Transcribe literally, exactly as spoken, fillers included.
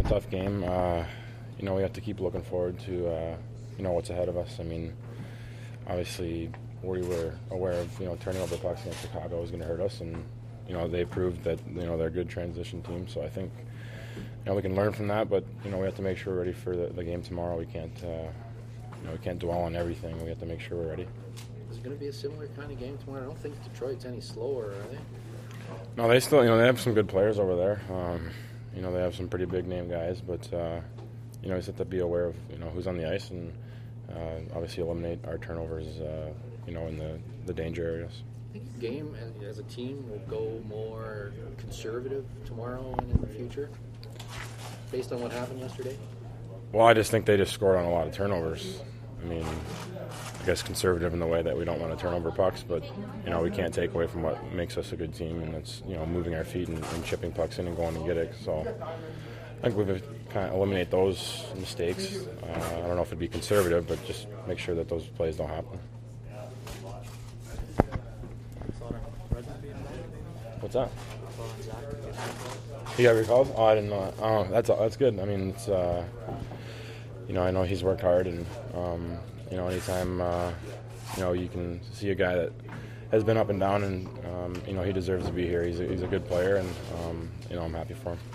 tough game. Uh, you know, we have to keep looking forward to, uh, you know, what's ahead of us. I mean, obviously, we were aware of, you know, turning over pucks against Chicago was going to hurt us, and, you know, they proved that, you know, they're a good transition team. So I think, you know, we can learn from that, but, you know, we have to make sure we're ready for the, the game tomorrow. We can't, uh, you know, we can't dwell on everything. We have to make sure we're ready. Is it going to be a similar kind of game tomorrow? I don't think Detroit's any slower, are they? No, they still, you know, they have some good players over there. Um, you know, they have some pretty big name guys, but, uh, you know, we just have to be aware of, you know, who's on the ice and uh, obviously eliminate our turnovers, uh, you know, in the, the danger areas. I think the game as, as a team will go more conservative tomorrow and in the future, based on what happened yesterday? Well, I just think they just scored on a lot of turnovers. I mean, I guess conservative in the way that we don't want to turn over pucks, but, you know, we can't take away from what makes us a good team, and that's, you know, moving our feet and, and chipping pucks in and going to get it. So I think we've kind of eliminate those mistakes. Uh, I don't know if it'd be conservative, but just make sure that those plays don't happen. What's that? He got recalled? Oh, I didn't know that. Oh, that's that's good. I mean, it's uh, you know, I know he's worked hard, and um, you know, anytime uh, you know you can see a guy that has been up and down, and um, you know, he deserves to be here. He's a, he's a good player, and um, you know, I'm happy for him.